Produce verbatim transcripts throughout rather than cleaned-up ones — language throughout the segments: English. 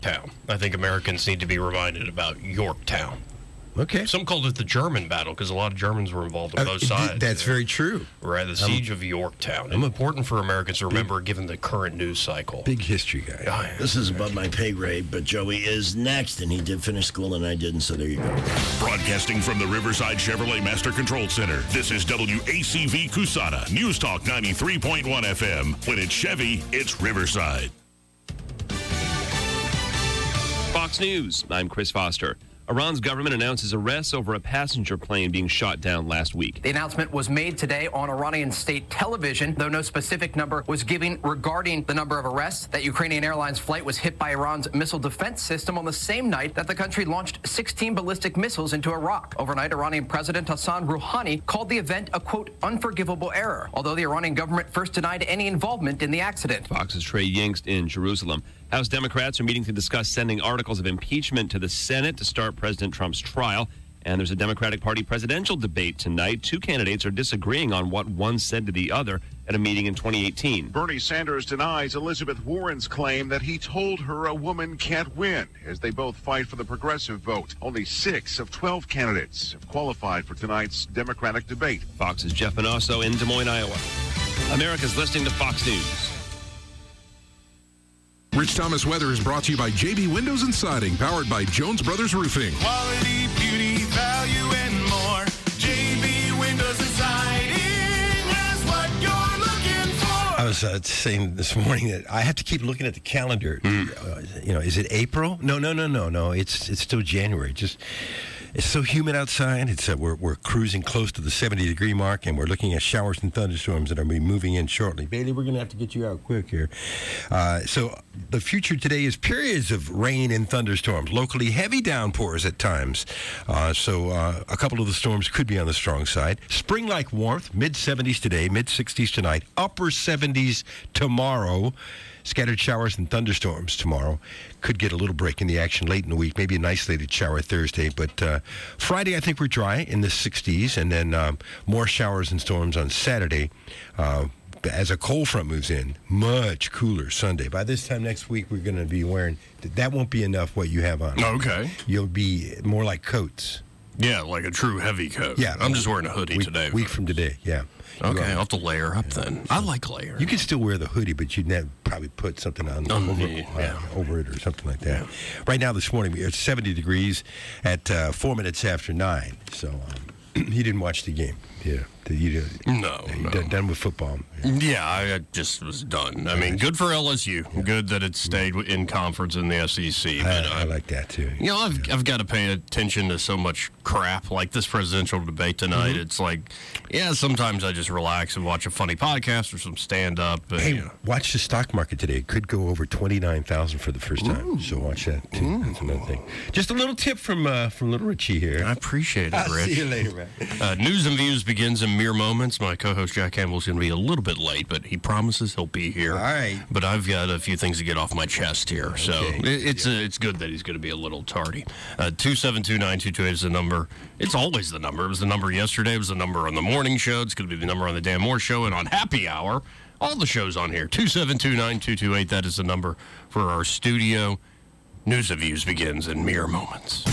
Yorktown. I think Americans need to be reminded about Yorktown. Okay. Some called it the German battle because a lot of Germans were involved on Uh, both th- sides. that's very true. Right, the siege of Yorktown. And important for Americans to remember given the current news cycle. Big history guy. Oh, yeah. This is above my pay grade, but Joey is next, and he did finish school, and I didn't, so there you go. Broadcasting from the Riverside Chevrolet Master Control Center, this is W A C V Cusana, News Talk ninety-three point one F M. When it's Chevy, it's Riverside. Fox News, I'm Chris Foster. Iran's government announces arrests over a passenger plane being shot down last week. The announcement was made today on Iranian state television, though no specific number was given regarding the number of arrests. That Ukrainian Airlines flight was hit by Iran's missile defense system on the same night that the country launched sixteen ballistic missiles into Iraq. Overnight, Iranian President Hassan Rouhani called the event a, quote, unforgivable error, although the Iranian government first denied any involvement in the accident. Fox's Trey Yingst in Jerusalem. House Democrats are meeting to discuss sending articles of impeachment to the Senate to start President Trump's trial. And there's a Democratic Party presidential debate tonight. Two candidates are disagreeing on what one said to the other at a meeting in twenty eighteen. Bernie Sanders denies Elizabeth Warren's claim that he told her a woman can't win as they both fight for the progressive vote. Only six of twelve candidates have qualified for tonight's Democratic debate. Fox's Jeff Manosso in Des Moines, Iowa. America's listening to Fox News. Rich Thomas Weather is brought to you by J B Windows and Siding, powered by Jones Brothers Roofing. Quality, beauty, value, and more. J B Windows and Siding has what you're looking for. I was uh, saying this morning that I have to keep looking at the calendar. Mm. Uh, you know, is it April? No, no, no, no, no. It's it's still January. Just it's so humid outside. It's uh, we're we're cruising close to the seventy degree mark, and we're looking at showers and thunderstorms that are be moving in shortly. Bailey, we're going to have to get you out quick here. Uh, so the future today is periods of rain and thunderstorms, locally heavy downpours at times. Uh, so uh, a couple of the storms could be on the strong side. Spring-like warmth, mid seventies today, mid sixties tonight, upper seventies tomorrow. Scattered showers and thunderstorms tomorrow. Could get a little break in the action late in the week, maybe an isolated shower Thursday. But uh, Friday, I think we're dry in the sixties, and then um, more showers and storms on Saturday. Uh, as a cold front moves in, much cooler Sunday. By this time next week, we're going to be wearing, that won't be enough what you have on. Okay. You'll be more like coats. Yeah, like a true heavy coat. Yeah. I'm just wearing a hoodie week, today. Week from today, yeah. Okay, I'll have to layer up then. I like layering. You can still wear the hoodie, but you'd never probably put something on Um, over, yeah. uh, over it or something like that. Yeah. Right now, this morning, it's seventy degrees at uh, four minutes after nine. So um, you didn't watch the game. Yeah. You, no, you no. Done, done with football. Yeah, I just was done. I mean, good for L S U. Yeah. Good that it stayed in conference in the S E C. But I, I like that, too. You know, I've, yeah. I've got to pay attention to so much crap like this presidential debate tonight. Mm-hmm. It's like, yeah, sometimes I just relax and watch a funny podcast or some stand-up. But, hey, you know. Watch the stock market today. It could go over twenty-nine thousand for the first time. Ooh. So watch that, too. Ooh. That's another thing. Just a little tip from uh, from little Richie here. I appreciate it, I'll Rich. see you later, man. Uh, News and Views begins in mere moments. My co-host Jack Campbell's going to be a little bit late, but he promises he'll be here. All right. But I've got a few things to get off my chest here, so okay. it, it's yeah. uh, it's good that he's going to be a little tardy. Uh, two seven two, nine two two eight is the number. It's always the number. It was the number yesterday. It was the number on the morning show. It's going to be the number on the Dan Moore show and on Happy Hour. All the shows on here. two seven two, nine two two eight. That is the number for our studio. News and Views begins in mere moments.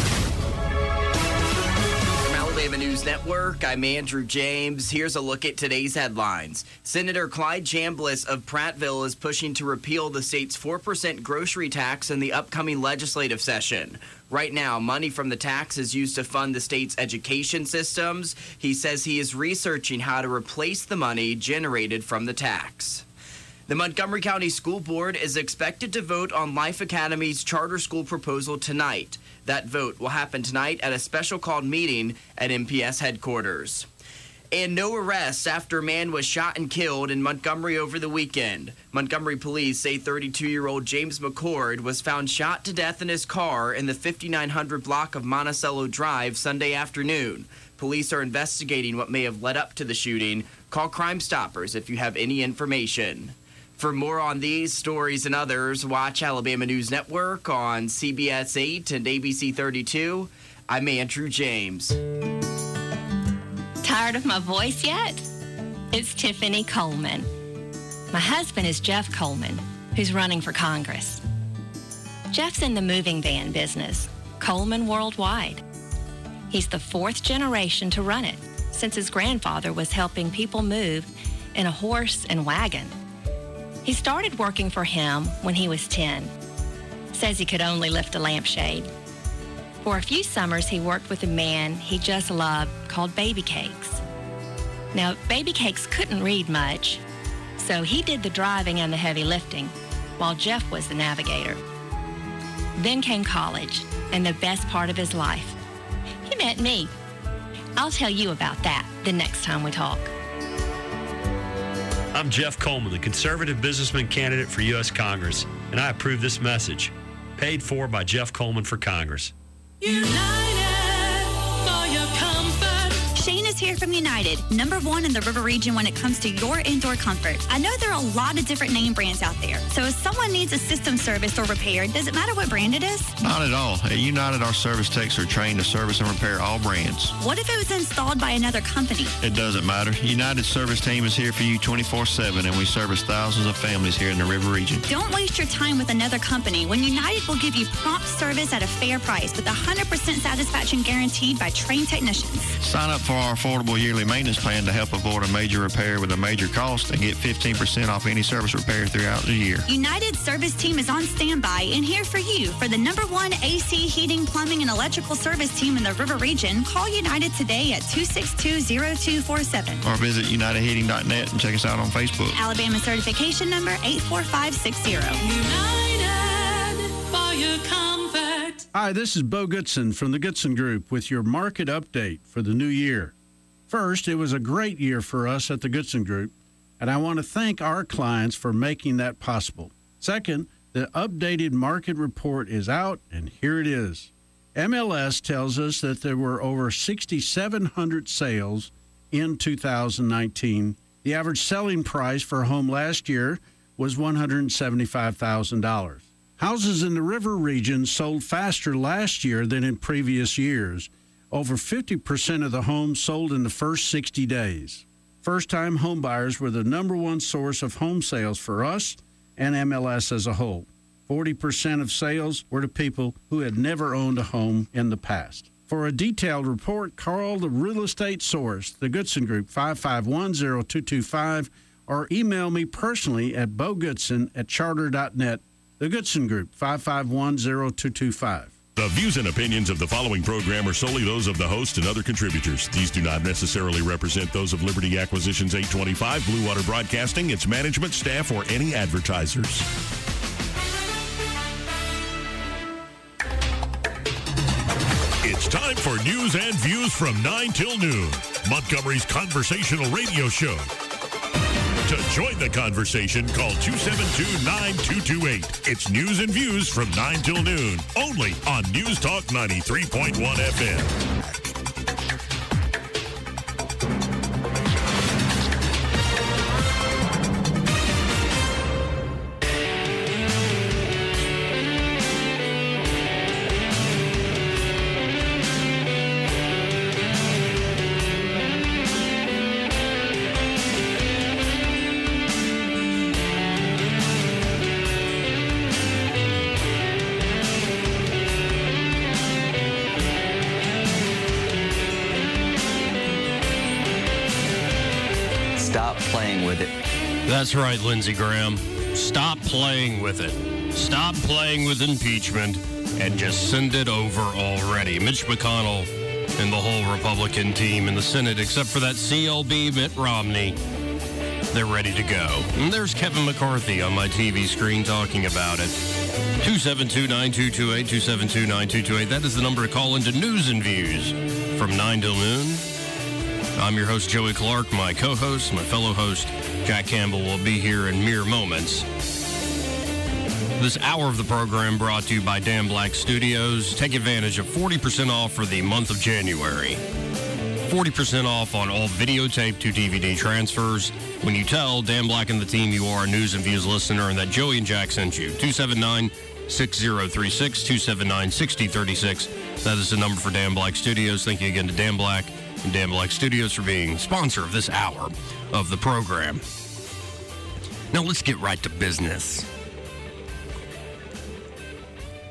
Alabama News Network, I'm Andrew James. Here's a look at today's headlines. Senator Clyde Chambliss of Prattville is pushing to repeal the state's four percent grocery tax in the upcoming legislative session. Right now, money from the tax is used to fund the state's education systems. He says he is researching how to replace the money generated from the tax. The Montgomery County School Board is expected to vote on Life Academy's charter school proposal tonight. That vote will happen tonight at a special called meeting at M P S headquarters. And no arrests after a man was shot and killed in Montgomery over the weekend. Montgomery police say thirty-two-year-old James McCord was found shot to death in his car in the fifty-nine hundred block of Monticello Drive Sunday afternoon. Police are investigating what may have led up to the shooting. Call Crime Stoppers if you have any information. For more on these stories and others, watch Alabama News Network on C B S eight and A B C thirty-two. I'm Andrew James. Tired of my voice yet? It's Tiffany Coleman. My husband is Jeff Coleman, who's running for Congress. Jeff's in the moving van business, Coleman Worldwide. He's the fourth generation to run it, since his grandfather was helping people move in a horse and wagon. He started working for him when he was ten. Says he could only lift a lampshade. For a few summers, he worked with a man he just loved called Baby Cakes. Now, Baby Cakes couldn't read much, so he did the driving and the heavy lifting, while Jeff was the navigator. Then came college, and the best part of his life. He met me. I'll tell you about that the next time we talk. I'm Jeff Coleman, the conservative businessman candidate for U S Congress, and I approve this message. Paid for by Jeff Coleman for Congress. United for your comfort. Shane is here from United, number one in the River region when it comes to your indoor comfort. I know there are a lot of different name brands out there, so if someone needs a system serviced or repaired, does it matter what brand it is? Not at all. At United, our service techs are trained to service and repair all brands. What if it was installed by another company? It doesn't matter. United's service team is here for you twenty-four seven, and we service thousands of families here in the River region. Don't waste your time with another company when United will give you prompt service at a fair price with one hundred percent satisfaction guaranteed by trained technicians. Sign up for our affordable yearly maintenance plan to help avoid a major repair with a major cost and get fifteen percent off any service repair throughout the year. United's service team is on standby and here for you. For the number one A C, heating, plumbing, and electrical service team in the River region, call United today at two six two, zero two four seven. Or visit united heating dot net and check us out on Facebook. Alabama certification number eight four five six zero. United for your comfort. Hi, this is Bo Goodson from the Goodson Group with your market update for the new year. First, it was a great year for us at the Goodson Group, and I want to thank our clients for making that possible. Second, the updated market report is out, and here it is. M L S tells us that there were over six thousand seven hundred sales in two thousand nineteen. The average selling price for a home last year was one hundred seventy-five thousand dollars. Houses in the River region sold faster last year than in previous years. Over fifty percent of the homes sold in the first sixty days. First-time home buyers were the number one source of home sales for us and M L S as a whole. forty percent of sales were to people who had never owned a home in the past. For a detailed report, call the Real Estate Source, the Goodson Group, five five one, zero two two five, or email me personally at bogoodson at charter dot net. The Goodson Group, five five one, zero two two five. The views and opinions of the following program are solely those of the host and other contributors. These do not necessarily represent those of Liberty Acquisitions eight twenty-five, Blue Water Broadcasting, its management, staff, or any advertisers. It's time for news and views from nine till noon, Montgomery's conversational radio show. To join the conversation, call two seven two, nine two two eight. It's news and views from nine till noon, only on News Talk ninety-three point one F M. That's right, Lindsey Graham. Stop playing with it. Stop playing with impeachment and just send it over already. Mitch McConnell and the whole Republican team in the Senate, except for that C L B Mitt Romney, they're ready to go. And there's Kevin McCarthy on my T V screen talking about it. two seven two, nine two two eight, two seven two, nine two two eight. That is the number to call into News and Views from nine till noon. I'm your host, Joey Clark. My co-host, my fellow host, Jack Campbell, will be here in mere moments. This hour of the program brought to you by Dan Black Studios. Take advantage of forty percent off for the month of January. forty percent off on all videotape to D V D transfers when you tell Dan Black and the team you are a News and Views listener and that Joey and Jack sent you. two seven nine, six zero three six, two seven nine, six zero three six. That is the number for Dan Black Studios. Thank you again to Dan Black and Dan Black Studios for being sponsor of this hour of the program. Now let's get right to business.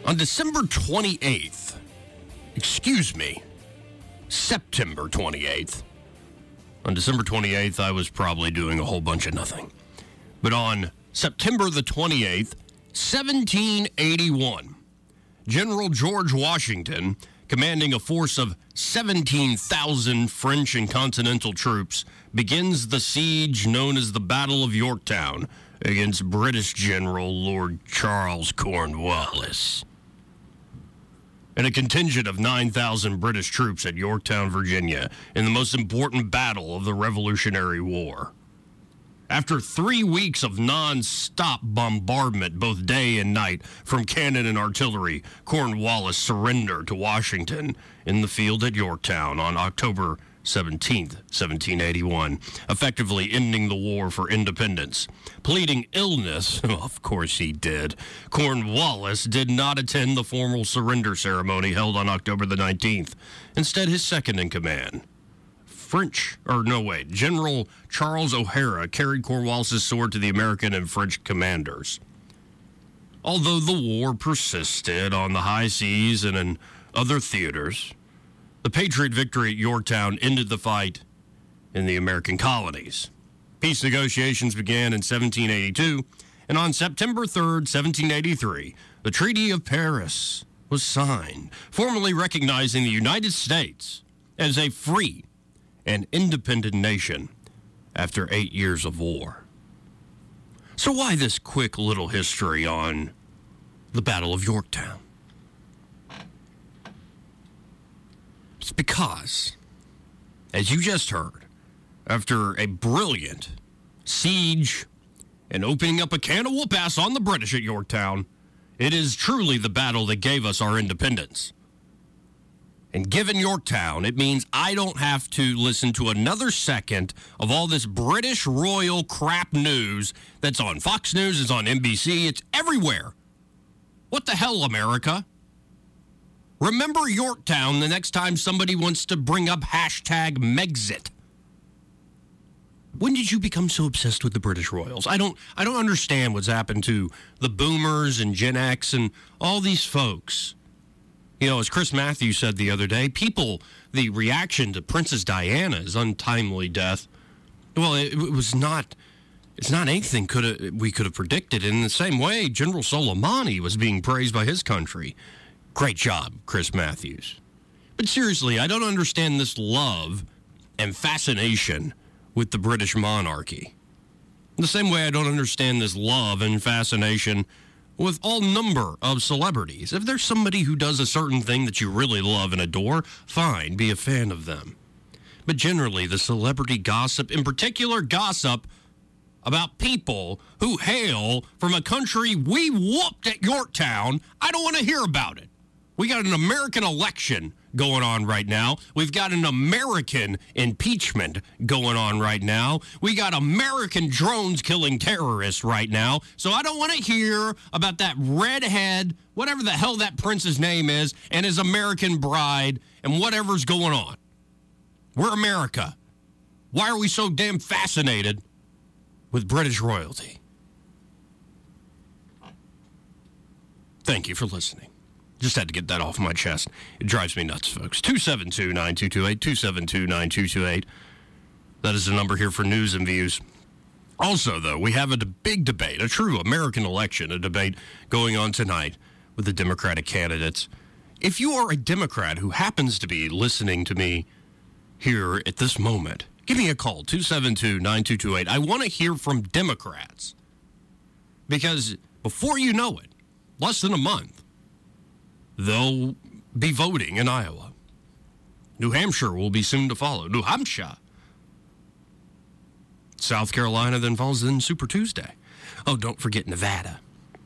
On December twenty-eighth, excuse me, September twenty-eighth. On December twenty-eighth, I was probably doing a whole bunch of nothing. But on September the twenty-eighth, seventeen eighty-one, General George Washington, commanding a force of seventeen thousand French and Continental troops, begins the siege known as the Battle of Yorktown against British General Lord Charles Cornwallis. And a contingent of nine thousand British troops at Yorktown, Virginia, in the most important battle of the Revolutionary War. After three weeks of non-stop bombardment, both day and night, from cannon and artillery, Cornwallis surrendered to Washington in the field at Yorktown on October seventeenth, seventeen eighty-one, effectively ending the war for independence. Pleading illness, of course he did, Cornwallis did not attend the formal surrender ceremony held on October the nineteenth. Instead, his second in command, French, or no wait, General Charles O'Hara, carried Cornwallis' sword to the American and French commanders. Although the war persisted on the high seas and in other theaters, the Patriot victory at Yorktown ended the fight in the American colonies. Peace negotiations began in seventeen eighty-two, and on September third, seventeen eighty-three, the Treaty of Paris was signed, formally recognizing the United States as a free and independent nation after eight years of war. So why this quick little history on the Battle of Yorktown? It's because, as you just heard, after a brilliant siege and opening up a can of whoop-ass on the British at Yorktown, it is truly the battle that gave us our independence. And given Yorktown, it means I don't have to listen to another second of all this British royal crap news that's on Fox News, it's on N B C, it's everywhere. What the hell, America? Remember Yorktown the next time somebody wants to bring up hashtag Megxit. When did you become so obsessed with the British royals? I don't I don't understand what's happened to the boomers and Gen X and all these folks. You know, as Chris Matthews said the other day, people, the reaction to Princess Diana's untimely death, well, it, it was not, it's not anything could we could have predicted. In the same way, General Soleimani was being praised by his country. Great job, Chris Matthews. But seriously, I don't understand this love and fascination with the British monarchy. In the same way I don't understand this love and fascination with all number of celebrities. If there's somebody who does a certain thing that you really love and adore, fine, be a fan of them. But generally, the celebrity gossip, in particular gossip about people who hail from a country we whooped at Yorktown, I don't want to hear about it. We got an American election going on right now. We've got an American impeachment going on right now. We got American drones killing terrorists right now. So I don't want to hear about that redhead, whatever the hell that prince's name is, and his American bride and whatever's going on. We're America. Why are we so damn fascinated with British royalty? Thank you for listening. Just had to get that off my chest. It drives me nuts, folks. two seven two, nine two two eight, two seven two, nine two two eight. That is the number here for news and views. Also, though, we have a big debate, a true American election, a debate going on tonight with the Democratic candidates. If you are a Democrat who happens to be listening to me here at this moment, give me a call, two seven two, nine two two eight. I want to hear from Democrats. Because before you know it, less than a month, they'll be voting in Iowa. New Hampshire will be soon to follow. New Hampshire. South Carolina then falls in Super Tuesday. Oh, don't forget Nevada.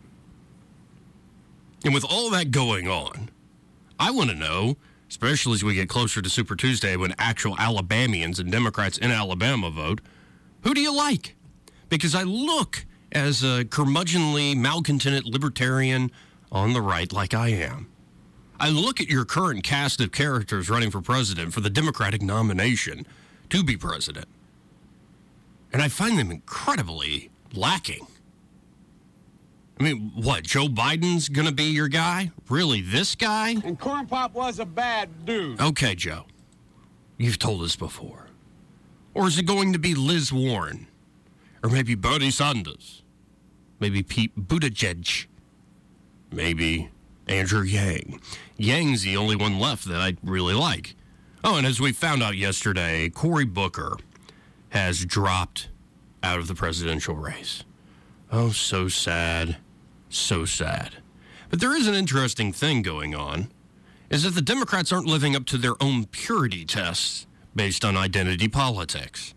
And with all that going on, I want to know, especially as we get closer to Super Tuesday when actual Alabamians and Democrats in Alabama vote, who do you like? Because I look as a curmudgeonly, malcontented libertarian on the right like I am. I look at your current cast of characters running for president for the Democratic nomination to be president, and I find them incredibly lacking. I mean, what, Joe Biden's going to be your guy? Really, this guy? And Corn Pop was a bad dude. Okay, Joe. You've told us before. Or is it going to be Liz Warren? Or maybe Bernie Sanders? Maybe Pete Buttigieg? Maybe Andrew Yang? Yang's the only one left that I really like. Oh, and as we found out yesterday, Cory Booker has dropped out of the presidential race. Oh, so sad. So sad. But there is an interesting thing going on, is that the Democrats aren't living up to their own purity tests based on identity politics.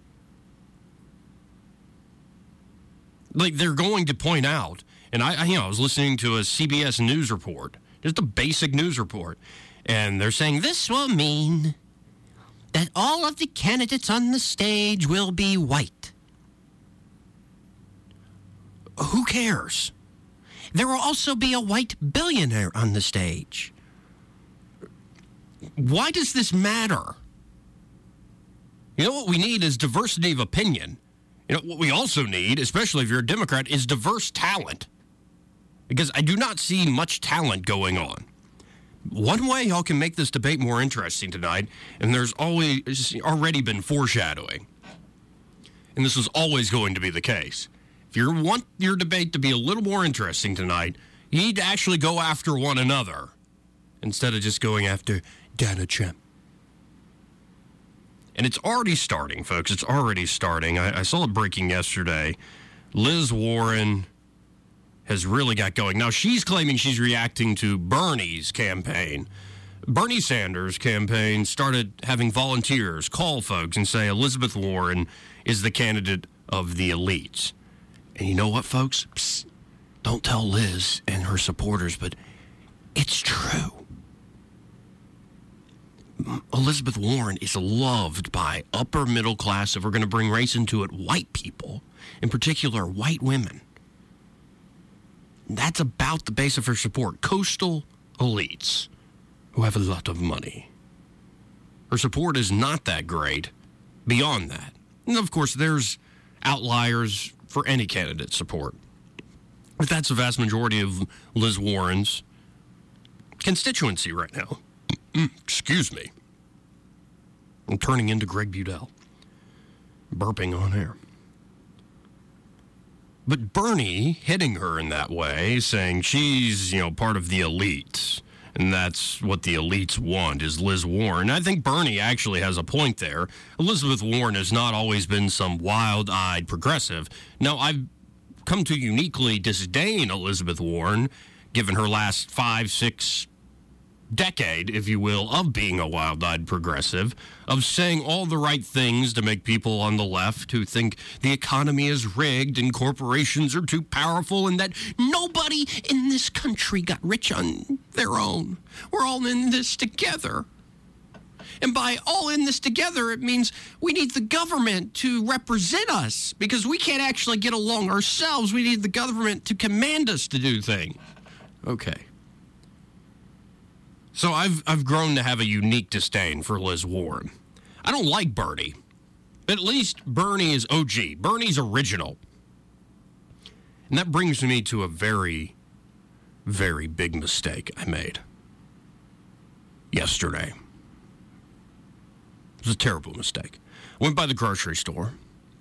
Like, they're going to point out, and I, I you know, I was listening to a C B S News report, just a basic news report, and they're saying this will mean that all of the candidates on the stage will be white. Who cares? There will also be a white billionaire on the stage. Why does this matter? You know what we need is diversity of opinion. You know what we also need, especially if you're a Democrat, is diverse talent. Because I do not see much talent going on. One way y'all can make this debate more interesting tonight, and there's always already been foreshadowing, and this is always going to be the case. If you want your debate to be a little more interesting tonight, you need to actually go after one another instead of just going after Donald Trump. And it's already starting, folks. It's already starting. I, I saw it breaking yesterday. Liz Warren has really got going. Now, she's claiming she's reacting to Bernie's campaign. Bernie Sanders' campaign started having volunteers call folks and say Elizabeth Warren is the candidate of the elites. And you know what, folks? Psst, don't tell Liz and her supporters, but it's true. Elizabeth Warren is loved by upper middle class, if we're going to bring race into it, white people, in particular white women. That's about the base of her support. Coastal elites who have a lot of money. Her support is not that great beyond that. And of course, there's outliers for any candidate support. But that's the vast majority of Liz Warren's constituency right now. Excuse me. I'm turning into Greg Budell. Burping on air. But Bernie hitting her in that way, saying she's, you know, part of the elites, and that's what the elites want, is Liz Warren. I think Bernie actually has a point there. Elizabeth Warren has not always been some wild-eyed progressive. Now, I've come to uniquely disdain Elizabeth Warren, given her last five, six decade, if you will, of being a wild-eyed progressive, of saying all the right things to make people on the left who think the economy is rigged and corporations are too powerful and that nobody in this country got rich on their own. We're all in this together. And by all in this together, it means we need the government to represent us because we can't actually get along ourselves. We need the government to command us to do things. Okay. So I've I've grown to have a unique disdain for Liz Warren. I don't like Bernie, but at least Bernie is O G. Bernie's original. And that brings me to a very, very big mistake I made yesterday. It was a terrible mistake. I went by the grocery store,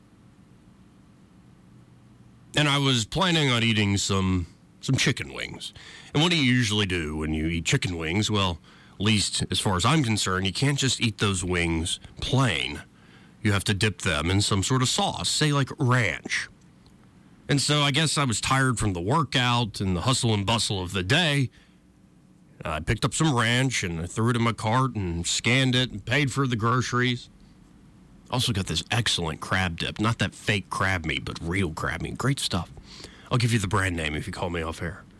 and I was planning on eating some some chicken wings. And what do you usually do when you eat chicken wings? Well, at least as far as I'm concerned, you can't just eat those wings plain. You have to dip them in some sort of sauce, say like ranch. And so I guess I was tired from the workout and the hustle and bustle of the day. I picked up some ranch and I threw it in my cart and scanned it and paid for the groceries. Also got this excellent crab dip. Not that fake crab meat, but real crab meat. Great stuff. I'll give you the brand name if you call me off air.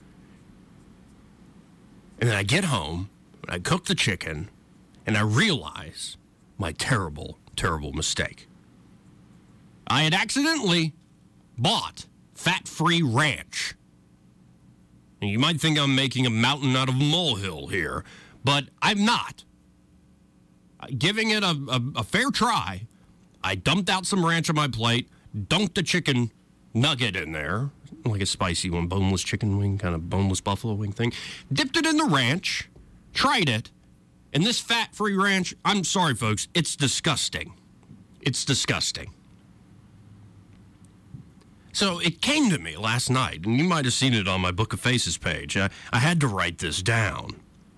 And then I get home, and I cook the chicken, and I realize my terrible, terrible mistake. I had accidentally bought fat-free ranch. And you might think I'm making a mountain out of a molehill here, but I'm not. Giving it a, a, a fair try, I dumped out some ranch on my plate, dunked the chicken nugget in there, like a spicy one, boneless chicken wing, kind of boneless buffalo wing thing. Dipped it in the ranch, tried it, and this fat-free ranch, I'm sorry, folks, it's disgusting. It's disgusting. So it came to me last night, and you might have seen it on my Book of Faces page. I, I had to write this down.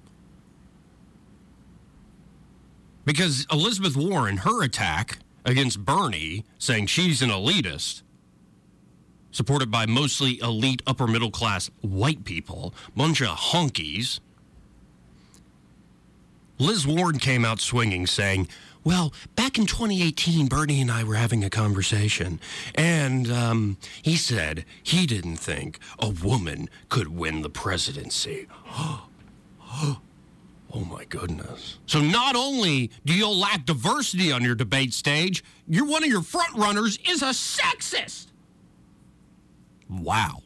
Because Elizabeth Warren, her attack against Bernie, saying she's an elitist, supported by mostly elite upper-middle-class white people, bunch of honkies, Liz Warren came out swinging, saying, well, back in twenty eighteen, Bernie and I were having a conversation, and um, he said he didn't think a woman could win the presidency. Oh, my goodness. So not only do you lack diversity on your debate stage, you're one of your front runners is a sexist. Wow.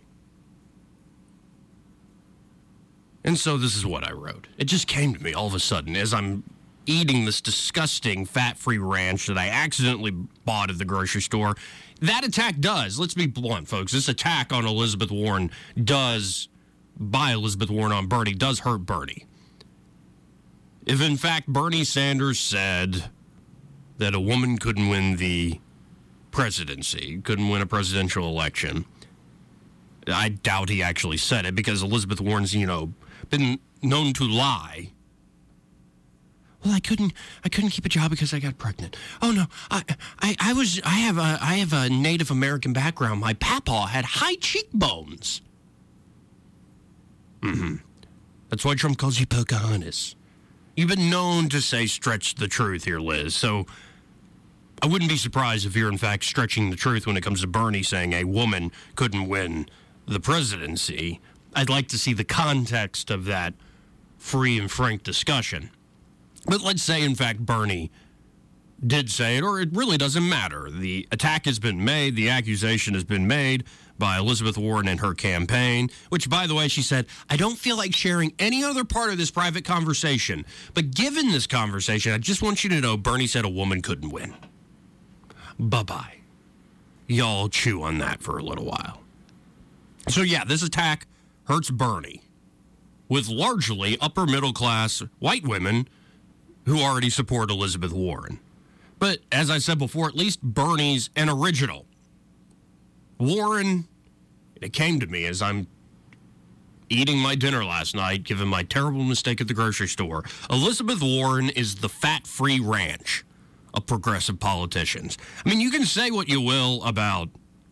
And so this is what I wrote. It just came to me all of a sudden as I'm eating this disgusting fat-free ranch that I accidentally bought at the grocery store. That attack does, let's be blunt, folks, this attack on Elizabeth Warren does, by Elizabeth Warren on Bernie, does hurt Bernie. If, in fact, Bernie Sanders said that a woman couldn't win the presidency, couldn't win a presidential election, I doubt he actually said it because Elizabeth Warren's, you know, been known to lie. Well, I couldn't. I couldn't keep a job because I got pregnant. Oh no, I, I, I was. I have a. I have a Native American background. My papa had high cheekbones. Mm-hmm. That's why Trump calls you Pocahontas. You've been known to say stretch the truth here, Liz. So I wouldn't be surprised if you're in fact stretching the truth when it comes to Bernie saying a woman couldn't win the presidency. I'd like to see the context of that free and frank discussion. But let's say, in fact, Bernie did say it, or it really doesn't matter. The attack has been made. The accusation has been made by Elizabeth Warren and her campaign, which, by the way, she said, I don't feel like sharing any other part of this private conversation. But given this conversation, I just want you to know Bernie said a woman couldn't win. Bye-bye. Y'all chew on that for a little while. So, yeah, this attack hurts Bernie with largely upper-middle-class white women who already support Elizabeth Warren. But as I said before, at least Bernie's an original. Warren, it came to me as I'm eating my dinner last night, given my terrible mistake at the grocery store. Elizabeth Warren is the fat-free ranch of progressive politicians. I mean, you can say what you will about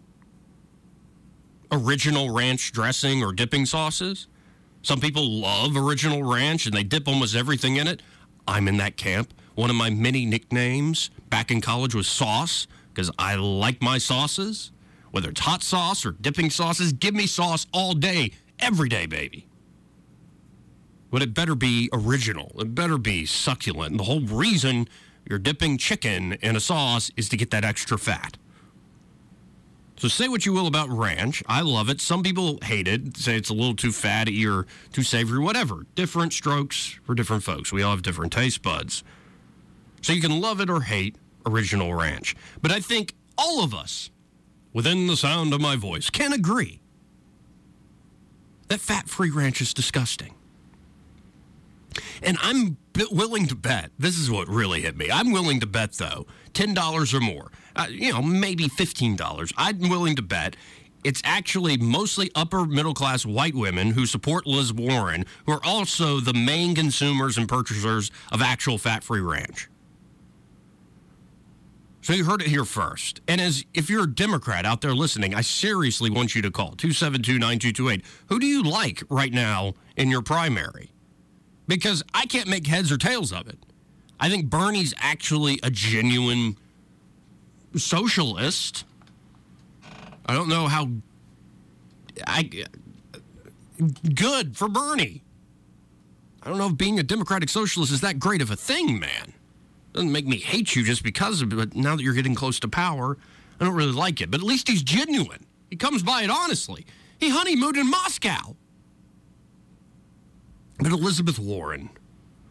original ranch dressing or dipping sauces. Some people love original ranch and they dip almost everything in it. I'm in that camp. One of my many nicknames back in college was Sauce, because I like my sauces. Whether it's hot sauce or dipping sauces, give me sauce all day, every day, baby. But it better be original. It better be succulent. And the whole reason you're dipping chicken in a sauce is to get that extra fat. So say what you will about ranch. I love it. Some people hate it, say it's a little too fatty or too savory, whatever. Different strokes for different folks. We all have different taste buds. So you can love it or hate original ranch. But I think all of us, within the sound of my voice, can agree that fat-free ranch is disgusting. And I'm willing to bet, this is what really hit me, I'm willing to bet, though, ten dollars or more, uh, you know, maybe fifteen dollars, I'm willing to bet it's actually mostly upper-middle-class white women who support Liz Warren who are also the main consumers and purchasers of actual fat-free ranch. So you heard it here first. And as if you're a Democrat out there listening, I seriously want you to call two seven two, nine two two eight. Who do you like right now in your primary? Because I can't make heads or tails of it. I think Bernie's actually a genuine socialist. I don't know how I good for Bernie. I don't know if being a Democratic socialist is that great of a thing, man. Doesn't make me hate you just because of it, but now that you're getting close to power, I don't really like it. But at least he's genuine. He comes by it honestly. He honeymooned in Moscow. But Elizabeth Warren,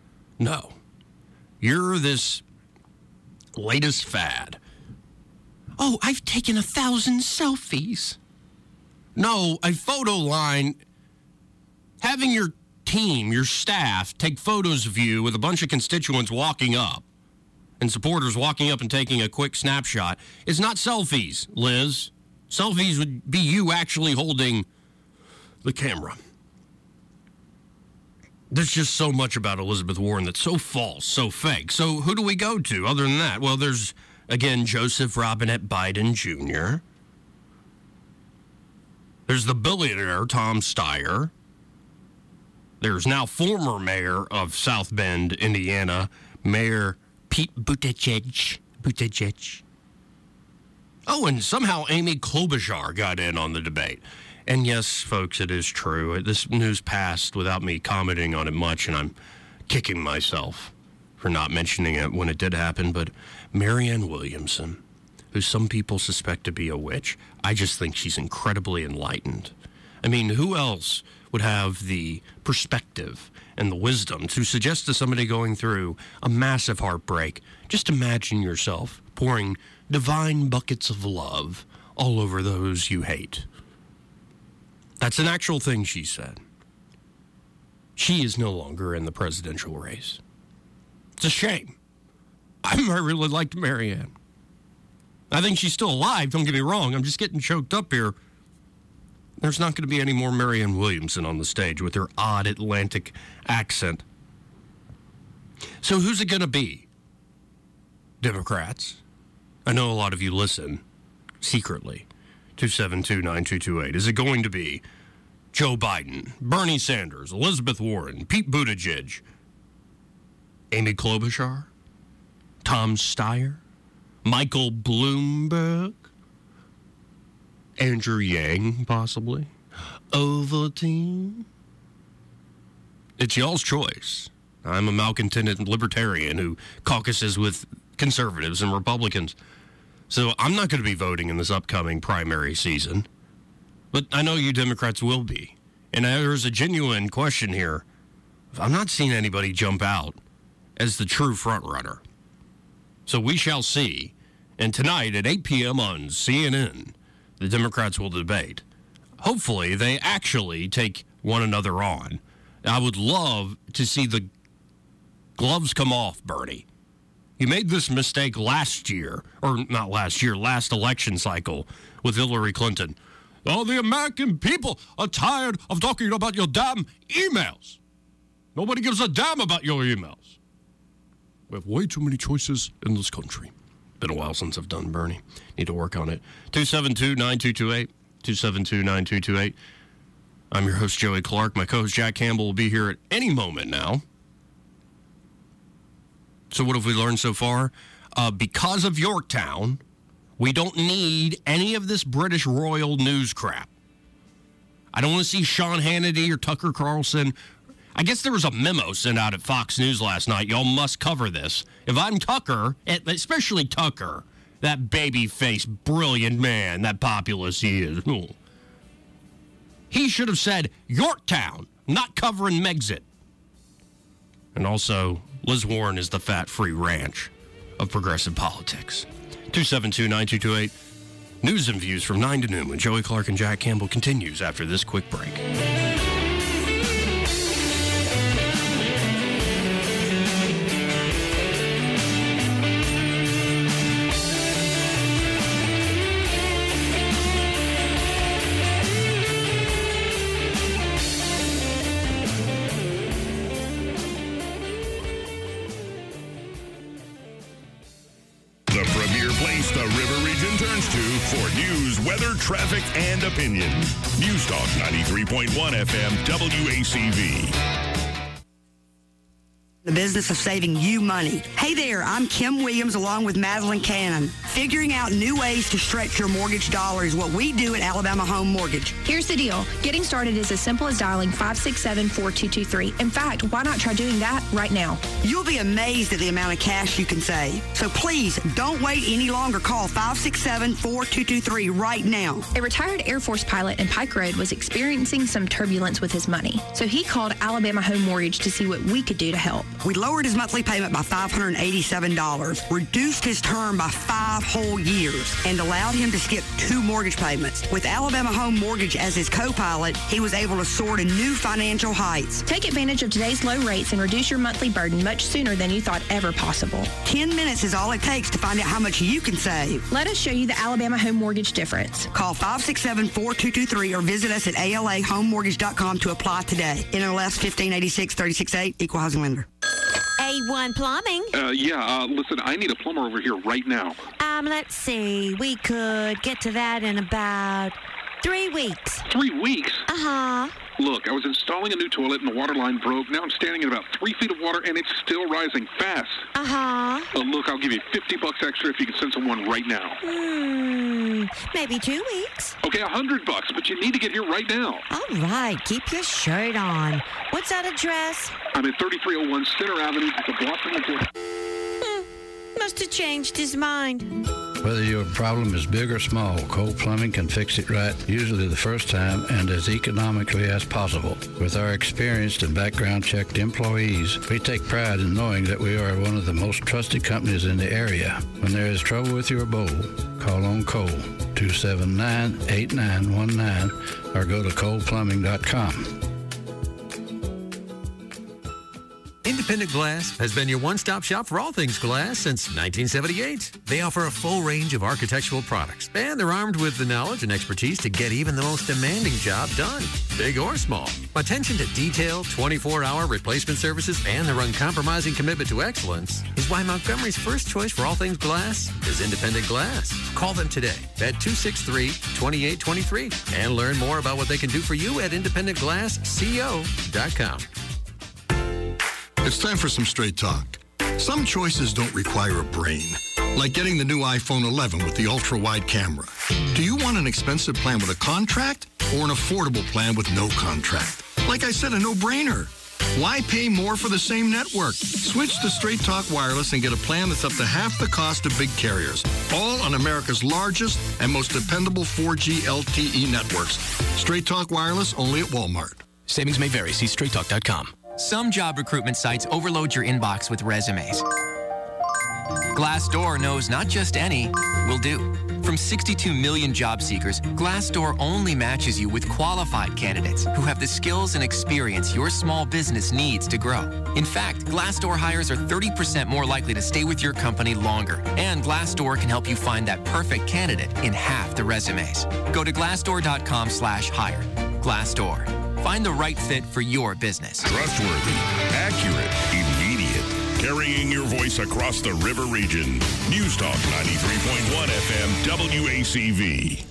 no. You're this latest fad. oh, I've taken a thousand selfies. No, a photo line, having your team, your staff, take photos of you with a bunch of constituents walking up and supporters walking up and taking a quick snapshot is not selfies, Liz. Selfies would be you actually holding the camera. There's just so much about Elizabeth Warren that's so false, so fake. So who do we go to other than that? Well, there's, again, Joseph Robinette Biden Junior There's the billionaire Tom Steyer. There's now former mayor of South Bend, Indiana, Mayor Pete Buttigieg. Buttigieg. Oh, and somehow Amy Klobuchar got in on the debate. And yes, folks, it is true. This news passed without me commenting on it much, and I'm kicking myself for not mentioning it when it did happen. But Marianne Williamson, who some people suspect to be a witch, I just think she's incredibly enlightened. I mean, who else would have the perspective and the wisdom to suggest to somebody going through a massive heartbreak, just imagine yourself pouring divine buckets of love all over those you hate? That's an actual thing she said. She is no longer in the presidential race. It's a shame. I really liked Marianne. I think she's still alive, don't get me wrong. I'm just getting choked up here. There's not going to be any more Marianne Williamson on the stage with her odd Atlantic accent. So who's it going to be? Democrats? I know a lot of you listen secretly. two seven two, nine two two eight. Is it going to be Joe Biden, Bernie Sanders, Elizabeth Warren, Pete Buttigieg, Amy Klobuchar, Tom Steyer, Michael Bloomberg, Andrew Yang, possibly, Ovaltine? It's y'all's choice. I'm a malcontented libertarian who caucuses with conservatives and Republicans. So I'm not going to be voting in this upcoming primary season. But I know you Democrats will be. And there's a genuine question here. I'm not seeing anybody jump out as the true front runner. So we shall see. And tonight at eight p.m. on C N N, the Democrats will debate. Hopefully they actually take one another on. I would love to see the gloves come off, Bernie. You made this mistake last year, or not last year, last election cycle with Hillary Clinton. Oh, the American people are tired of talking about your damn emails. Nobody gives a damn about your emails. We have way too many choices in this country. Been a while since I've done Bernie. Need to work on it. two seven two, nine two two eight. two seven two, nine two two eight. I'm your host, Joey Clark. My co-host, Jack Campbell, will be here at any moment now. So what have we learned so far? Uh, because of Yorktown, we don't need any of this British royal news crap. I don't want to see Sean Hannity or Tucker Carlson. I guess there was a memo sent out at Fox News last night. Y'all must cover this. If I'm Tucker, especially Tucker, that baby-faced, brilliant man, that populist he is, he should have said Yorktown, not covering Megxit. And also, Liz Warren is the fat-free ranch of progressive politics. two seven two, nine two two eight. News and views from nine to noon when Joey Clark and Jack Campbell continues after this quick break. Traffic and opinion. News Talk ninety-three point one F M W A C V. The business of saving you money. Hey there, I'm Kim Williams along with Madeline Cannon. Figuring out new ways to stretch your mortgage dollar is what we do at Alabama Home Mortgage. Here's the deal. Getting started is as simple as dialing five six seven, four two two three. In fact, why not try doing that right now? You'll be amazed at the amount of cash you can save. So please, don't wait any longer. Call five six seven, four two two three right now. A retired Air Force pilot in Pike Road was experiencing some turbulence with his money. So he called Alabama Home Mortgage to see what we could do to help. We lowered his monthly payment by five hundred eighty-seven dollars, reduced his term by five whole years, and allowed him to skip two mortgage payments. With Alabama Home Mortgage as his co-pilot, he was able to soar to new financial heights. Take advantage of today's low rates and reduce your monthly burden much sooner than you thought ever possible. Ten minutes is all it takes to find out how much you can save. Let us show you the Alabama Home Mortgage difference. Call five six seven, four two two three or visit us at A L A home mortgage dot com to apply today. N M L S fifteen eighty-six, thirty-six eight, Equal Housing Lender. A one Plumbing. Uh, yeah, uh, listen, I need a plumber over here right now. Um, let's see. We could get to that in about three weeks. Three weeks? Uh-huh. Look, I was installing a new toilet and the water line broke. Now I'm standing in about three feet of water and it's still rising fast. Uh-huh. Uh, look, I'll give you fifty bucks extra if you can send someone right now. Hmm, maybe two weeks. Okay, a hundred bucks, but you need to get here right now. All right, keep your shirt on. What's that address? I'm at thirty-three oh one Center Avenue, the block from the... Hmm, must have changed his mind. Whether your problem is big or small, Cole Plumbing can fix it right, usually the first time and as economically as possible. With our experienced and background-checked employees, we take pride in knowing that we are one of the most trusted companies in the area. When there is trouble with your bowl, call on Cole, two seven nine, eight nine one nine, or go to cole plumbing dot com. Independent Glass has been your one-stop shop for all things glass since nineteen seventy-eight. They offer a full range of architectural products, and they're armed with the knowledge and expertise to get even the most demanding job done, big or small. Attention to detail, twenty-four hour replacement services, and their uncompromising commitment to excellence is why Montgomery's first choice for all things glass is Independent Glass. Call them today at two six three, two eight two three and learn more about what they can do for you at independent glass co dot com. It's time for some straight talk. Some choices don't require a brain, like getting the new iPhone eleven with the ultra-wide camera. Do you want an expensive plan with a contract or an affordable plan with no contract? Like I said, a no-brainer. Why pay more for the same network? Switch to Straight Talk Wireless and get a plan that's up to half the cost of big carriers, all on America's largest and most dependable four G L T E networks. Straight Talk Wireless, only at Walmart. Savings may vary. See straight talk dot com. Some job recruitment sites overload your inbox with resumes. Glassdoor knows not just any will do. From sixty-two million job seekers, Glassdoor only matches you with qualified candidates who have the skills and experience your small business needs to grow. In fact, Glassdoor hires are thirty percent more likely to stay with your company longer. And Glassdoor can help you find that perfect candidate in half the resumes. Go to glassdoor dot com slash hire. Glassdoor. Find the right fit for your business. Trustworthy, accurate, immediate. Carrying your voice across the river region. News Talk ninety-three point one F M W A C V.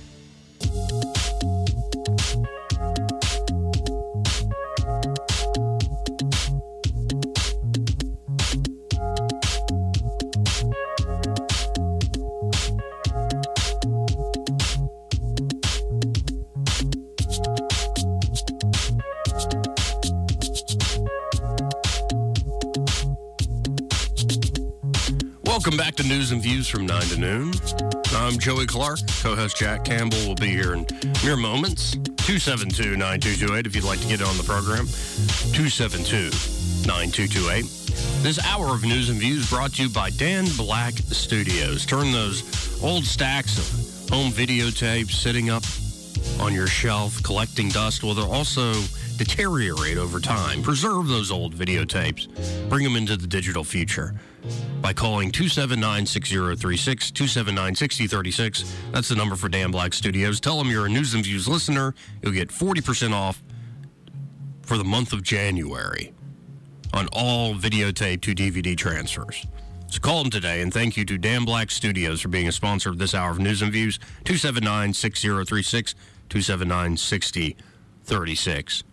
Welcome back to News and Views from nine to noon. I'm Joey Clark. Co-host Jack Campbell will be here in mere moments. two seven two, nine two two eight if you'd like to get on the program. two seven two, nine two two eight. This hour of News and Views brought to you by Dan Black Studios. Turn those old stacks of home videotapes sitting up on your shelf, collecting dust. Well, they'll also deteriorate over time. Preserve those old videotapes. Bring them into the digital future by calling two seven nine, six zero three six, two seven nine, six zero three six. That's the number for Dan Black Studios. Tell them you're a News and Views listener. You'll get forty percent off for the month of January on all videotape to D V D transfers. So call them today, and thank you to Dan Black Studios for being a sponsor of this hour of News and Views. two seven nine, six zero three six, two seven nine, six zero three six.